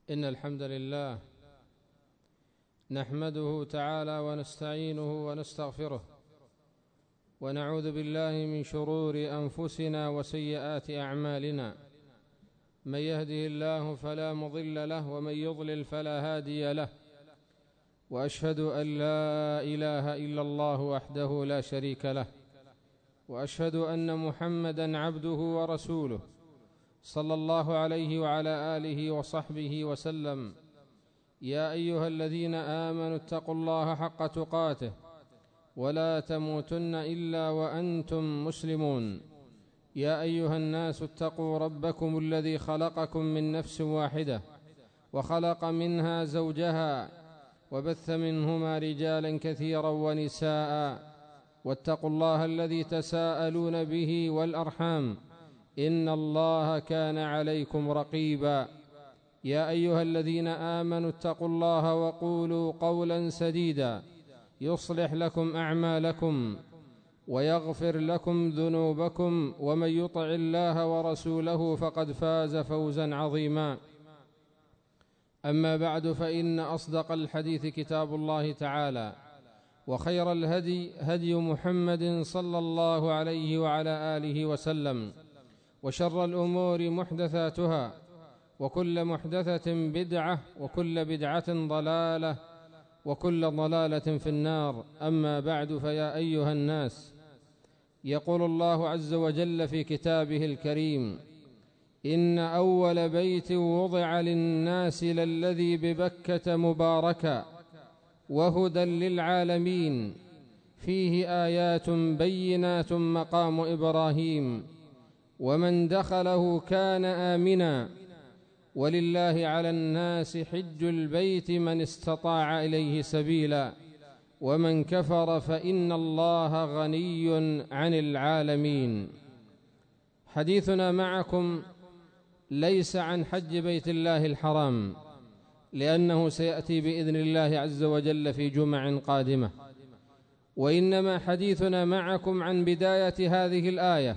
إن الحمد لله نحمده تعالى ونستعينه ونستغفره ونعوذ بالله من شرور أنفسنا وسيئات أعمالنا. من يهده الله فلا مضل له ومن يضلل فلا هادي له، وأشهد أن لا إله إلا الله وحده لا شريك له، وأشهد أن محمدًا عبده ورسوله صلى الله عليه وعلى آله وصحبه وسلم. يا أيها الذين آمنوا اتقوا الله حق تقاته ولا تموتن إلا وأنتم مسلمون. يا أيها الناس اتقوا ربكم الذي خلقكم من نفس واحدة وخلق منها زوجها وبث منهما رجالا كثيرا ونساء، واتقوا الله الذي تساءلون به والأرحام إن الله كان عليكم رقيبا. يا أيها الذين آمنوا اتقوا الله وقولوا قولا سديدا يصلح لكم أعمالكم ويغفر لكم ذنوبكم، ومن يطع الله ورسوله فقد فاز فوزا عظيما. أما بعد، فإن أصدق الحديث كتاب الله تعالى، وخير الهدي هدي محمد صلى الله عليه وعلى آله وسلم، وشر الأمور محدثاتها، وكل محدثة بدعة، وكل بدعة ضلالة، وكل ضلالة في النار. أما بعد، فيا أيها الناس، يقول الله عز وجل في كتابه الكريم: إن أول بيت وضع للناس للذي ببكة مباركا وهدى للعالمين فيه آيات بينات مقام إبراهيم ومن دخله كان آمنا ولله على الناس حج البيت من استطاع إليه سبيلا ومن كفر فإن الله غني عن العالمين. حديثنا معكم ليس عن حج بيت الله الحرام، لأنه سيأتي بإذن الله عز وجل في جمع قادمة، وإنما حديثنا معكم عن بداية هذه الآية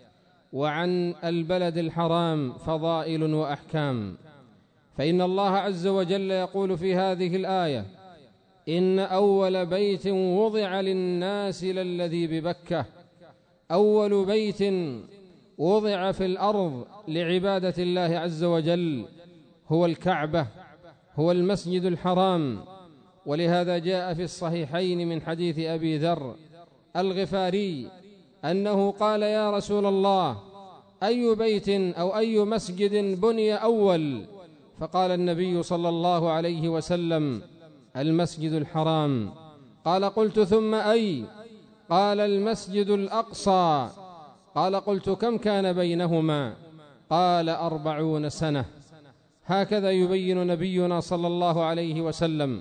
وعن البلد الحرام فضائل وأحكام. فإن الله عز وجل يقول في هذه الآية: إن أول بيت وضع للناس للذي ببكة. أول بيت وضع في الأرض لعبادة الله عز وجل هو الكعبة، هو المسجد الحرام. ولهذا جاء في الصحيحين من حديث أبي ذر الغفاري أنه قال: يا رسول الله، أي بيت أو أي مسجد بني أول؟ فقال النبي صلى الله عليه وسلم: المسجد الحرام. قال: قلت ثم أي؟ قال: المسجد الأقصى. قال: قلت كم كان بينهما؟ قال: 40 سنة. هكذا يبين نبينا صلى الله عليه وسلم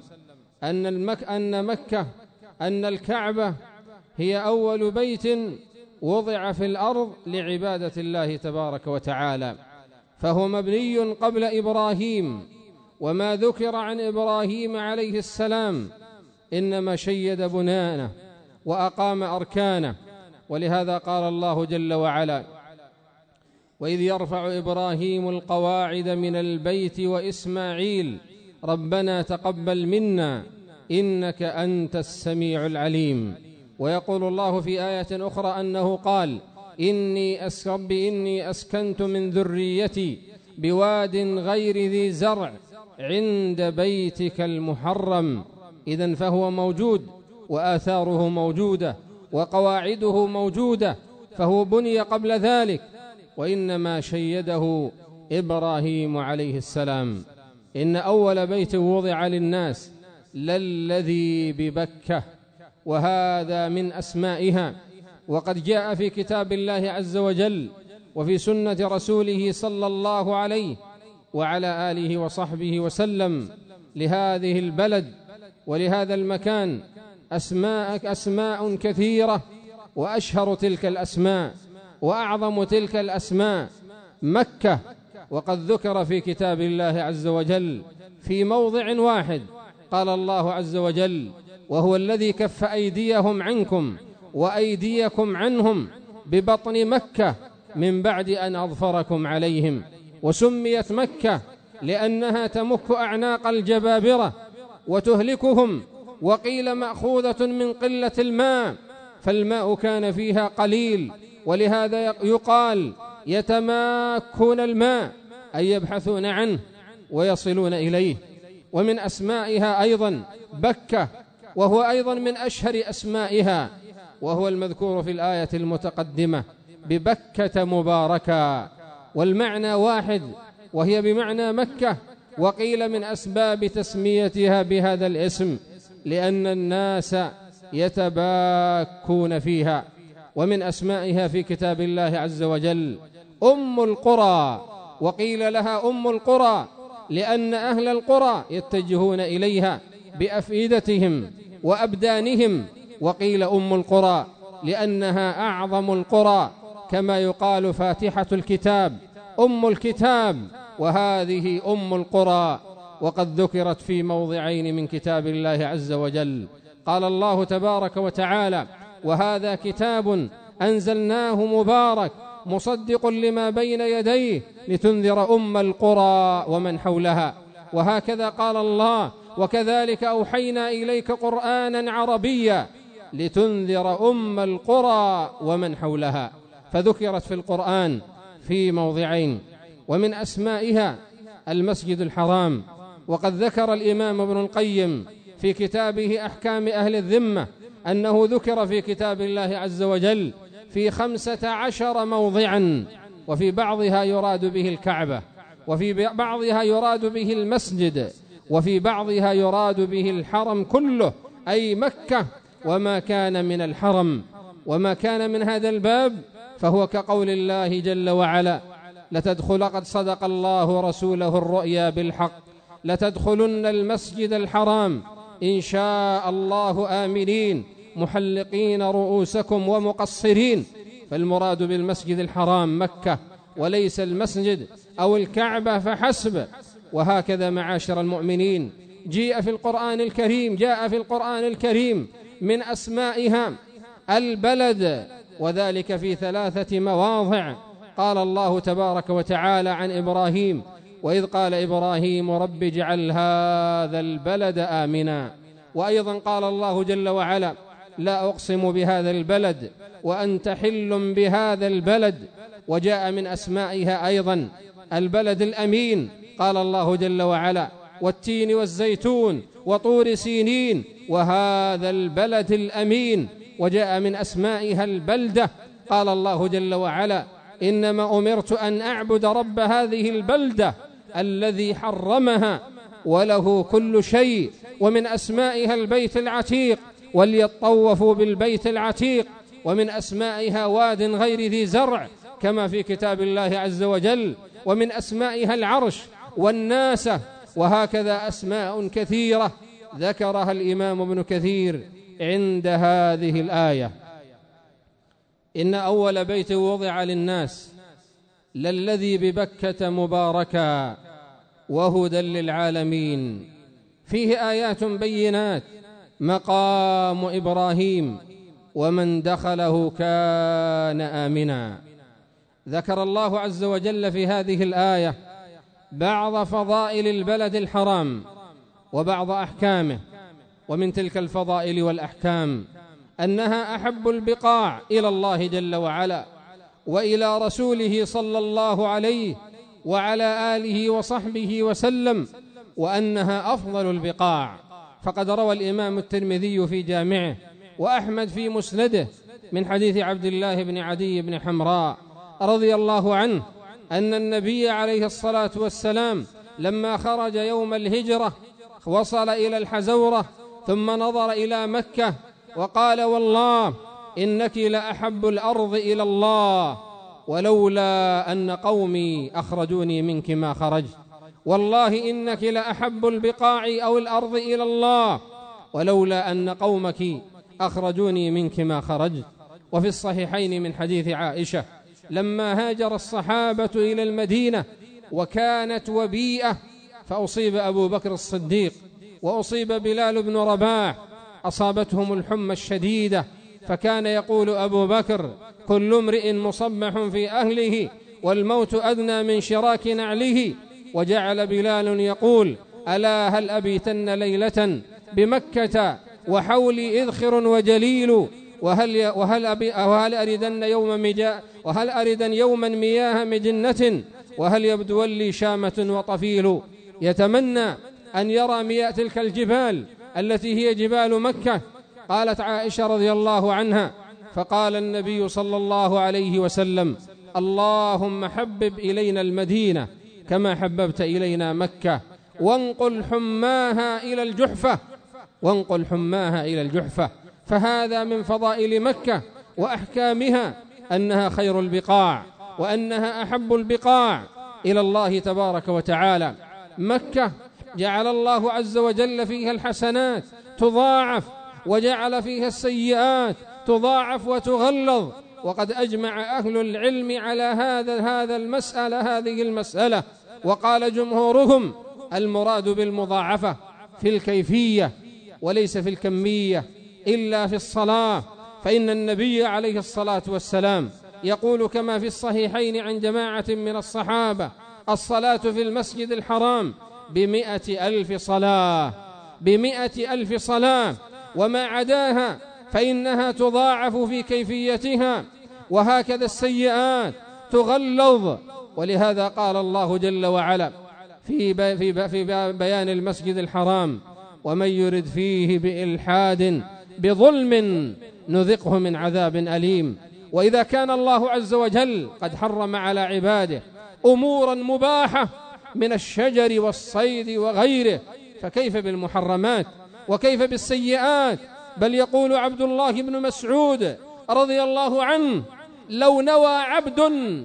أن مكة، أن الكعبة هي أول بيت وضع في الأرض لعبادة الله تبارك وتعالى، فهو مبني قبل إبراهيم. وما ذكر عن إبراهيم عليه السلام إنما شيد بنيانه وأقام أركانه. ولهذا قال الله جل وعلا: وإذ يرفع إبراهيم القواعد من البيت وإسماعيل ربنا تقبل منا إنك أنت السميع العليم. ويقول الله في آية أخرى أنه قال: إني أسكنت من ذريتي بواد غير ذي زرع عند بيتك المحرم. إذن فهو موجود، وآثاره موجودة، وقواعده موجودة، فهو بني قبل ذلك، وإنما شيده إبراهيم عليه السلام. إن أول بيت وضع للناس للذي ببكة، وهذا من أسمائها. وقد جاء في كتاب الله عز وجل وفي سنة رسوله صلى الله عليه وعلى آله وصحبه وسلم لهذه البلد ولهذا المكان أسماء كثيرة، وأشهر تلك الأسماء وأعظم تلك الأسماء مكة. وقد ذكر في كتاب الله عز وجل في موضع واحد قال الله عز وجل: وهو الذي كف أيديهم عنكم وأيديكم عنهم ببطن مكة من بعد أن أظفركم عليهم. وسميت مكة لأنها تمك أعناق الجبابرة وتهلكهم، وقيل مأخوذة من قلة الماء، فالماء كان فيها قليل، ولهذا يقال يتماكون الماء، أي يبحثون عنه ويصلون إليه. ومن أسمائها أيضا بكة، وهو أيضا من أشهر أسمائها، وهو المذكور في الآية المتقدمة ببكة مباركة، والمعنى واحد، وهي بمعنى مكة. وقيل من أسباب تسميتها بهذا الاسم لأن الناس يتباكون فيها. ومن أسمائها في كتاب الله عز وجل أم القرى، وقيل لها أم القرى لأن أهل القرى يتجهون إليها بأفئدتهم وأبدانهم، وقيل أم القرى لأنها أعظم القرى، كما يقال فاتحة الكتاب أم الكتاب، وهذه أم القرى. وقد ذكرت في موضعين من كتاب الله عز وجل. قال الله تبارك وتعالى: وهذا كتاب أنزلناه مبارك مصدق لما بين يديه لتنذر أم القرى ومن حولها. وهكذا قال الله: وكذلك أوحينا إليك قرآنا عربيا لتنذر أم القرى ومن حولها، فذكرت في القرآن في موضعين. ومن أسمائها المسجد الحرام، وقد ذكر الإمام ابن القيم في كتابه أحكام أهل الذمة أنه ذكر في كتاب الله عز وجل في 15 موضعا، وفي بعضها يراد به الكعبة، وفي بعضها يراد به المسجد، وفي بعضها يراد به الحرم كله، أي مكة وما كان من الحرم. وما كان من هذا الباب فهو كقول الله جل وعلا: قد صدق الله رسوله الرؤيا بالحق لتدخلن المسجد الحرام إن شاء الله آمنين محلقين رؤوسكم ومقصرين. فالمراد بالمسجد الحرام مكة وليس المسجد أو الكعبة فحسب. وهكذا معاشر المؤمنين جاء في القرآن الكريم من أسمائها البلد، وذلك في 3 مواضع. قال الله تبارك وتعالى عن إبراهيم: وإذ قال إبراهيم رب اجعل هذا البلد آمنا. وأيضا قال الله جل وعلا: لا أقسم بهذا البلد وأنت حل بهذا البلد. وجاء من أسمائها أيضا البلد الأمين، قال الله جل وعلا: والتين والزيتون وطور سينين وهذا البلد الأمين. وجاء من أسمائها البلدة، قال الله جل وعلا: إنما أمرت أن أعبد رب هذه البلدة الذي حرمها وله كل شيء. ومن أسمائها البيت العتيق، وليطوفوا بالبيت العتيق. ومن أسمائها واد غير ذي زرع كما في كتاب الله عز وجل. ومن أسمائها العرش والناسة، وهكذا أسماء كثيرة ذكرها الإمام ابن كثير عند هذه الآية. إن أول بيت وضع للناس للذي ببكة مباركا وهدى للعالمين، فيه آيات بينات مقام إبراهيم ومن دخله كان آمنا. ذكر الله عز وجل في هذه الآية بعض فضائل البلد الحرام وبعض أحكامه. ومن تلك الفضائل والأحكام أنها أحب البقاع إلى الله جل وعلا وإلى رسوله صلى الله عليه وعلى آله وصحبه وسلم، وأنها أفضل البقاع. فقد روى الإمام الترمذي في جامعه وأحمد في مسنده من حديث عبد الله بن عدي بن حمراء رضي الله عنه أن النبي عليه الصلاة والسلام لما خرج يوم الهجرة وصل إلى الحزورة ثم نظر إلى مكة وقال: والله إنك لأحب الأرض إلى الله ولولا أن قومي أخرجوني منك ما خرجت، والله إنك لأحب البقاع أو الأرض إلى الله ولولا أن قومك أخرجوني منك ما خرجت. وفي الصحيحين من حديث عائشة لما هاجر الصحابة إلى المدينة وكانت وبيئة، فأصيب أبو بكر الصديق وأصيب بلال بن رباح، أصابتهم الحمى الشديدة، فكان يقول أبو بكر: كل امرئ مصبح في أهله والموت أدنى من شراك نعله. وجعل بلال يقول: ألا هل أبيتن ليلة بمكة وحولي إذخر وجليل، وهل أردن يوما مياه مجنة، وهل يبدو لي شامة وطفيل. يتمنى أن يرى مياه تلك الجبال التي هي جبال مكة. قالت عائشة رضي الله عنها: فقال النبي صلى الله عليه وسلم: اللهم حبب إلينا المدينة كما حببت إلينا مكة، وانقل حماها إلى الجحفة. فهذا من فضائل مكة وأحكامها أنها خير البقاع، وأنها أحب البقاع إلى الله تبارك وتعالى. مكة جعل الله عز وجل فيها الحسنات تضاعف، وجعل فيها السيئات تضاعف وتغلظ. وقد أجمع أهل العلم على هذه المسألة، وقال جمهورهم: المراد بالمضاعفة في الكيفية وليس في الكمية، إلا في الصلاة، فإن النبي عليه الصلاة والسلام يقول كما في الصحيحين عن جماعة من الصحابة: الصلاة في المسجد الحرام ب100,000 صلاة، وما عداها فإنها تضاعف في كيفيتها، وهكذا السيئات تغلظ. ولهذا قال الله جل وعلا في بيان المسجد الحرام: ومن يرد فيه بإلحاد بظلم نذقه من عذاب أليم. وإذا كان الله عز وجل قد حرم على عباده أمورا مباحة من الشجر والصيد وغيره، فكيف بالمحرمات وكيف بالسيئات؟ بل يقول عبد الله بن مسعود رضي الله عنه: لو نوى عبد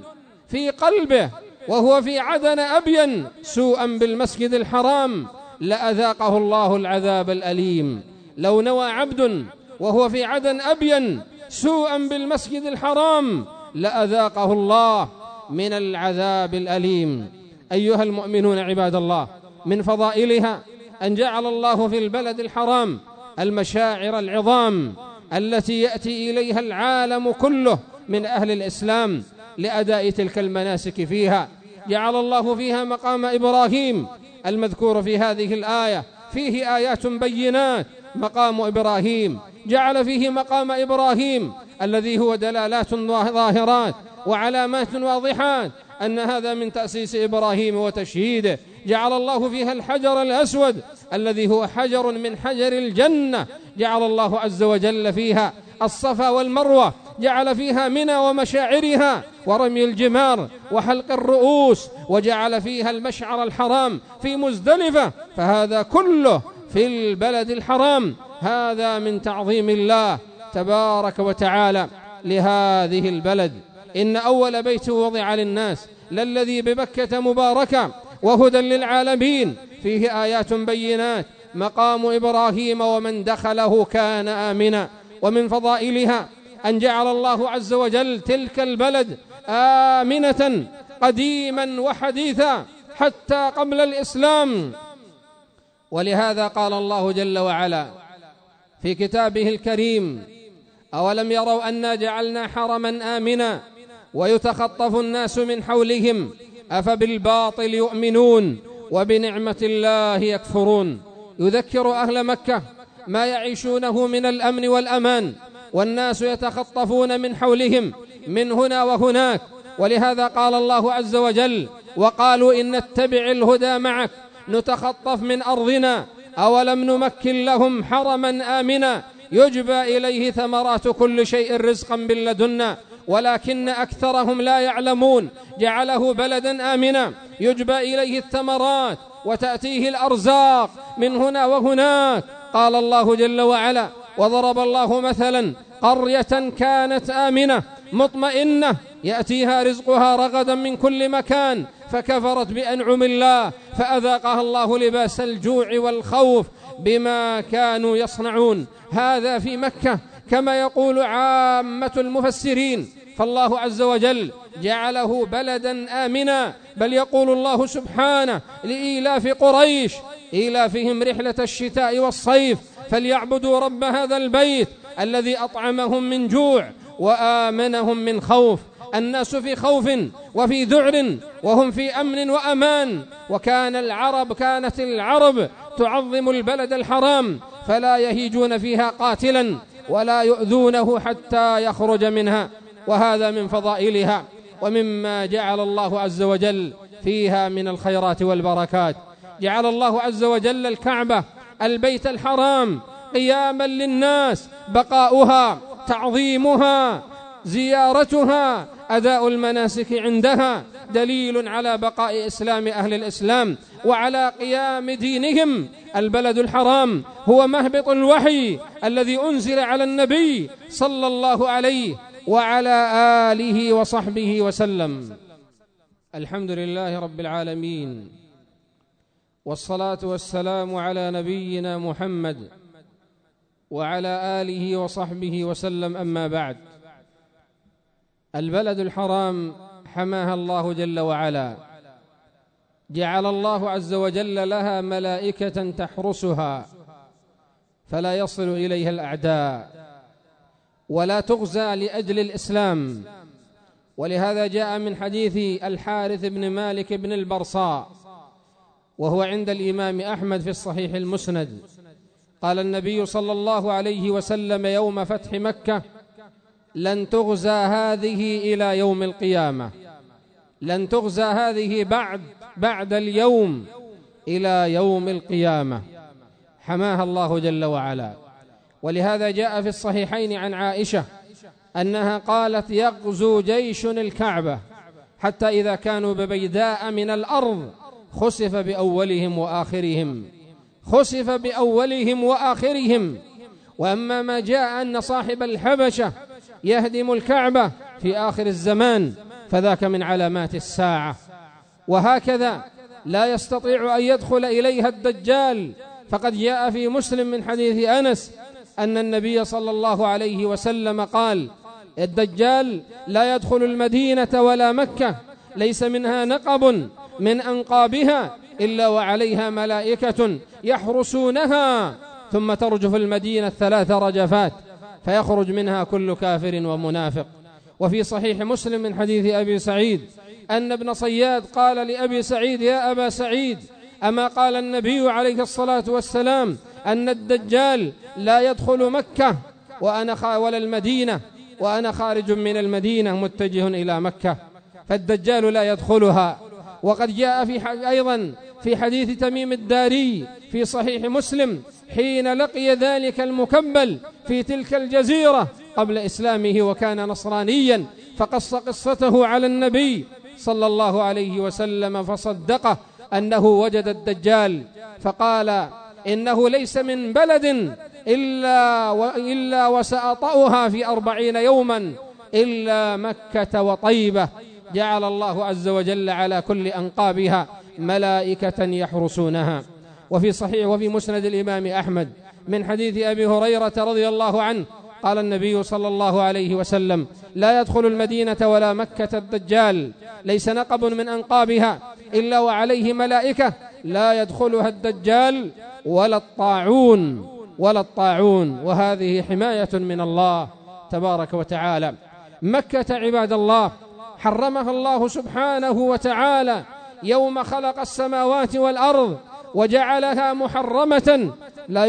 في قلبه وهو في عدن أبين سوءا بالمسجد الحرام لأذاقه الله العذاب الأليم. لو نوى عبد وهو في عدن أبين سوءا بالمسجد الحرام لأذاقه الله من العذاب الأليم. أيها المؤمنون عباد الله، من فضائلها أن جعل الله في البلد الحرام المشاعر العظام التي يأتي إليها العالم كله من أهل الإسلام لأداء تلك المناسك فيها. جعل الله فيها مقام إبراهيم المذكور في هذه الآية، فيه آيات بينات. مقام إبراهيم جعل فيه مقام إبراهيم الذي هو دلالات ظاهرات وعلامات واضحات أن هذا من تأسيس إبراهيم وتشييده. جعل الله فيها الحجر الأسود الذي هو حجر من حجر الجنة. جعل الله عز وجل فيها الصفا والمروة، جعل فيها منى ومشاعرها ورمي الجمار وحلق الرؤوس، وجعل فيها المشعر الحرام في مزدلفة. فهذا كله في البلد الحرام. هذا من تعظيم الله تبارك وتعالى لهذه البلد. إن أول بيت وضع للناس للذي ببكة مباركة وهدى للعالمين، فيه آيات بينات. مقام إبراهيم ومن دخله كان آمنا. ومن فضائلها أن جعل الله عز وجل تلك البلد آمنة قديما وحديثا حتى قبل الإسلام. ولهذا قال الله جل وعلا في كتابه الكريم: أولم يروا أنا جعلنا حرما آمنا ويتخطف الناس من حولهم أفبالباطل يؤمنون وبنعمة الله يكفرون. يذكر أهل مكة ما يعيشونه من الأمن والأمان، والناس يتخطفون من حولهم من هنا وهناك. ولهذا قال الله عز وجل: وقالوا إن نتبع الهدى معك نتخطف من أرضنا أولم نمكن لهم حرما آمنا يجبى إليه ثمرات كل شيء رزقا من لدنا ولكن أكثرهم لا يعلمون. جعله بلدا آمنا يجبى إليه الثمرات وتأتيه الأرزاق من هنا وهناك. قال الله جل وعلا: وضرب الله مثلا قرية كانت آمنة مطمئنة يأتيها رزقها رغدا من كل مكان فكفرت بأنعم الله فأذاقها الله لباس الجوع والخوف بما كانوا يصنعون. هذا في مكة كما يقول عامة المفسرين. فالله عز وجل جعله بلدا آمنا. بل يقول الله سبحانه: لإيلاف قريش إيلافهم رحلة الشتاء والصيف فليعبدوا رب هذا البيت الذي أطعمهم من جوع وآمنهم من خوف. الناس في خوف وفي ذعر وهم في أمن وأمان، كانت العرب تعظم البلد الحرام فلا يهيجون فيها قاتلا ولا يؤذونه حتى يخرج منها، وهذا من فضائلها ومما جعل الله عز وجل فيها من الخيرات والبركات. جعل الله عز وجل الكعبة البيت الحرام قياما للناس، بقاؤها، تعظيمها، زيارتها، أداء المناسك عندها دليل على بقاء إسلام أهل الإسلام وعلى قيام دينهم. البلد الحرام هو مهبط الوحي الذي أنزل على النبي صلى الله عليه وعلى آله وصحبه وسلم. الحمد لله رب العالمين، والصلاة والسلام على نبينا محمد وعلى آله وصحبه وسلم. أما بعد، البلد الحرام حماها الله جل وعلا، جعل الله عز وجل لها ملائكة تحرسها فلا يصل إليها الأعداء ولا تغزى لأجل الإسلام. ولهذا جاء من حديث الحارث بن مالك بن البرصاء وهو عند الإمام أحمد في الصحيح المسند، قال النبي صلى الله عليه وسلم يوم فتح مكة: لن تغزى هذه إلى يوم القيامة، لن تغزى هذه بعد اليوم إلى يوم القيامة. حماها الله جل وعلا. ولهذا جاء في الصحيحين عن عائشة أنها قالت: يغزو جيش الكعبة حتى إذا كانوا ببيداء من الأرض خسف بأولهم وآخرهم، خسف بأولهم وآخرهم. وأما ما جاء أن صاحب الحبشة يهدم الكعبة في آخر الزمان فذاك من علامات الساعة. وهكذا لا يستطيع أن يدخل إليها الدجال، فقد جاء في مسلم من حديث أنس أن النبي صلى الله عليه وسلم قال: الدجال لا يدخل المدينة ولا مكة، ليس منها نقب من أنقابها إلا وعليها ملائكة يحرسونها، ثم ترجف المدينة 3 رجفات فيخرج منها كل كافر ومنافق. وفي صحيح مسلم من حديث أبي سعيد أن ابن صياد قال لأبي سعيد: يا أبا سعيد، أما قال النبي عليه الصلاة والسلام أن الدجال لا يدخل مكة ولا المدينة وأنا خارج من المدينة متجه إلى مكة، فالدجال لا يدخلها. وقد جاء أيضا في حديث تميم الداري في صحيح مسلم حين لقي ذلك المكبل في تلك الجزيرة قبل إسلامه وكان نصرانيا، فقص قصته على النبي صلى الله عليه وسلم فصدقه أنه وجد الدجال، فقال: إنه ليس من بلد إلا وسأطأها في 40 يوما إلا مكة وطيبة. جعل الله عز وجل على كل أنقابها ملائكة يحرسونها. وفي مسند الإمام أحمد من حديث أبي هريرة رضي الله عنه قال النبي صلى الله عليه وسلم: لا يدخل المدينة ولا مكة الدجال، ليس نقب من أنقابها إلا وعليه ملائكة لا يدخلها الدجال ولا الطاعون. وهذه حماية من الله تبارك وتعالى. مكة عباد الله حرمها الله سبحانه وتعالى يوم خلق السماوات والأرض وجعلها محرمة لا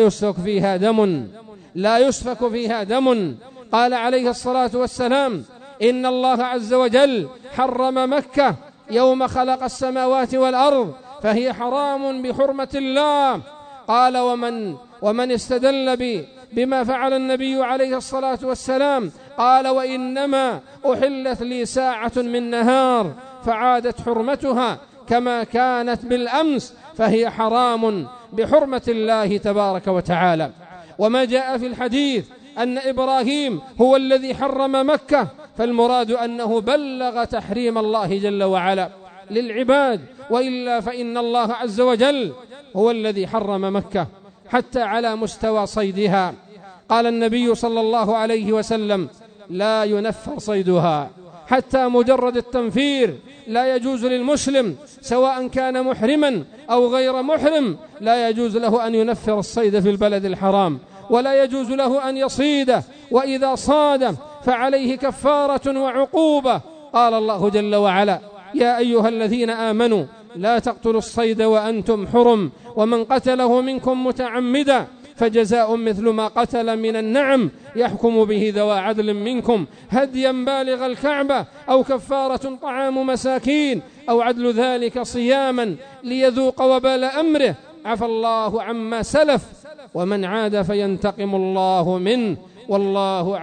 يسفك فيها دم. قال عليه الصلاة والسلام: إن الله عز وجل حرم مكة يوم خلق السماوات والأرض فهي حرام بحرمة الله. قال: ومن استدل بما فعل النبي عليه الصلاة والسلام قال: وإنما أحلت لي ساعة من نهار فعادت حرمتها كما كانت بالأمس فهي حرام بحرمة الله تبارك وتعالى. وما جاء في الحديث أن إبراهيم هو الذي حرم مكة، فالمراد أنه بلغ تحريم الله جل وعلا للعباد، وإلا فإن الله عز وجل هو الذي حرم مكة حتى على مستوى صيدها. قال النبي صلى الله عليه وسلم: لا ينفر صيدها، حتى مجرد التنفير لا يجوز للمسلم سواء كان محرما أو غير محرم، لا يجوز له أن ينفر الصيد في البلد الحرام، ولا يجوز له أن يصيده، وإذا صاده فعليه كفارة وعقوبة قال الله جل وعلا: يا أيها الذين آمنوا لا تقتلوا الصيد وأنتم حرم، ومن قتله منكم متعمدا فجزاء مثل ما قتل من النعم يحكم به ذوى عدل منكم هديا بالغ الكعبة أو كفارة طعام مساكين أو عدل ذلك صياما ليذوق وبال أمره، عفى الله عما سلف ومن عاد فينتقم الله منه والله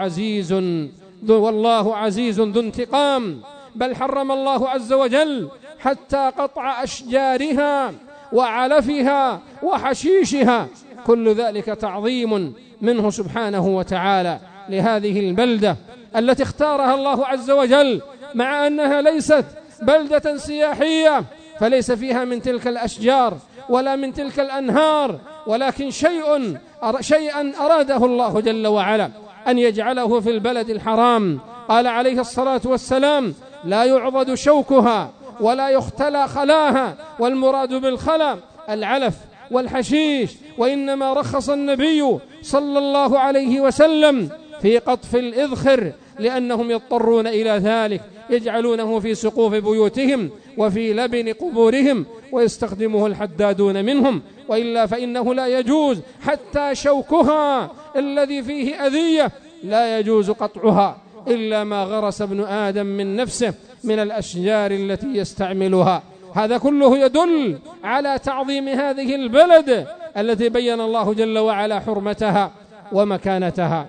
عزيز ذو انتقام. بل حرم الله عز وجل حتى قطع أشجارها وعلفها وحشيشها، كل ذلك تعظيم منه سبحانه وتعالى لهذه البلدة التي اختارها الله عز وجل، مع أنها ليست بلدة سياحية، فليس فيها من تلك الأشجار ولا من تلك الأنهار، ولكن شيئا أراده الله جل وعلا أن يجعله في البلد الحرام. قال عليه الصلاة والسلام: لا يعضد شوكها ولا يختلى خلاها، والمراد بالخلا العلف والحشيش، وإنما رخص النبي صلى الله عليه وسلم في قطف الإذخر لأنهم يضطرون إلى ذلك، يجعلونه في سقوف بيوتهم وفي لبن قبورهم ويستخدمه الحدادون منهم، وإلا فإنه لا يجوز حتى شوكها الذي فيه أذية لا يجوز قطعها إلا ما غرس ابن آدم من نفسه من الأشجار التي يستعملها. هذا كله يدل على تعظيم هذه البلد التي بين الله جل وعلا حرمتها ومكانتها.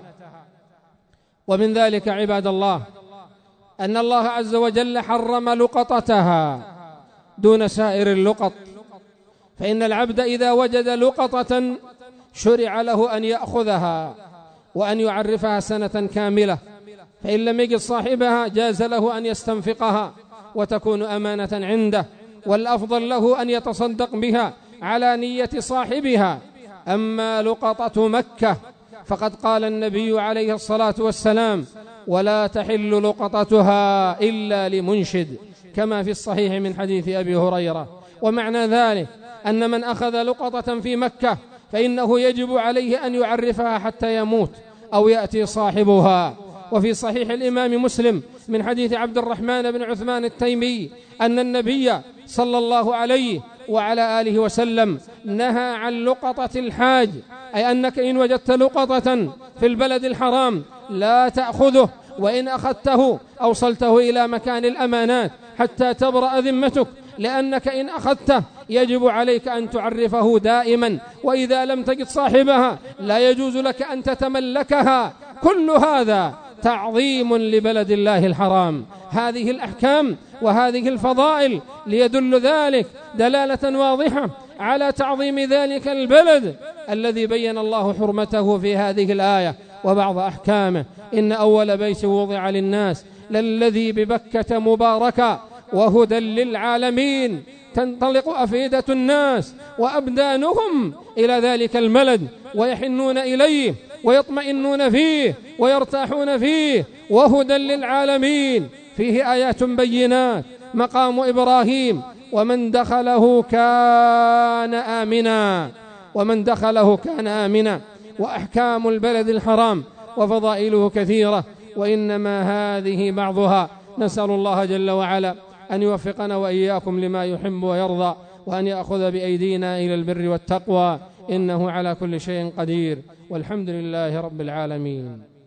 ومن ذلك عباد الله أن الله عز وجل حرم لقطتها دون سائر اللقط، فإن العبد إذا وجد لقطة شرع له أن يأخذها وأن يعرفها سنة كاملة، فإن لم يجد صاحبها جاز له أن يستنفقها وتكون أمانة عنده، والأفضل له أن يتصدق بها على نية صاحبها. أما لقطة مكة فقد قال النبي عليه الصلاة والسلام: ولا تحل لقطتها إلا لمنشد، كما في الصحيح من حديث أبي هريرة. ومعنى ذلك أن من أخذ لقطة في مكة فإنه يجب عليه أن يعرفها حتى يموت أو يأتي صاحبها. وفي صحيح الإمام مسلم من حديث عبد الرحمن بن عثمان التيمي أن النبي صلى الله عليه وعلى آله وسلم نهى عن لقطة الحاج، أي أنك إن وجدت لقطة في البلد الحرام لا تأخذه، وإن أخذته أوصلته إلى مكان الأمانات حتى تبرأ ذمتك، لأنك إن أخذته يجب عليك أن تعرفه دائما، وإذا لم تجد صاحبها لا يجوز لك أن تتملكها. كل هذا تعظيم لبلد الله الحرام. هذه الأحكام وهذه الفضائل ليدل ذلك دلالة واضحة على تعظيم ذلك البلد الذي بين الله حرمته في هذه الآية وبعض أحكامه: إن أول بيت وضع للناس للذي ببكة مباركا وهدى للعالمين. تنطلق أفئدة الناس وأبدانهم إلى ذلك البلد ويحنون إليه ويطمئنون فيه ويرتاحون فيه، وهدى للعالمين. فيه آيات بينات، مقام إبراهيم ومن دخله كان آمنا، وأحكام البلد الحرام وفضائله كثيرة، وإنما هذه بعضها. نسأل الله جل وعلا أن يوفقنا وإياكم لما يحب ويرضى، وأن يأخذ بأيدينا إلى البر والتقوى، إنه على كل شيء قدير، والحمد لله رب العالمين.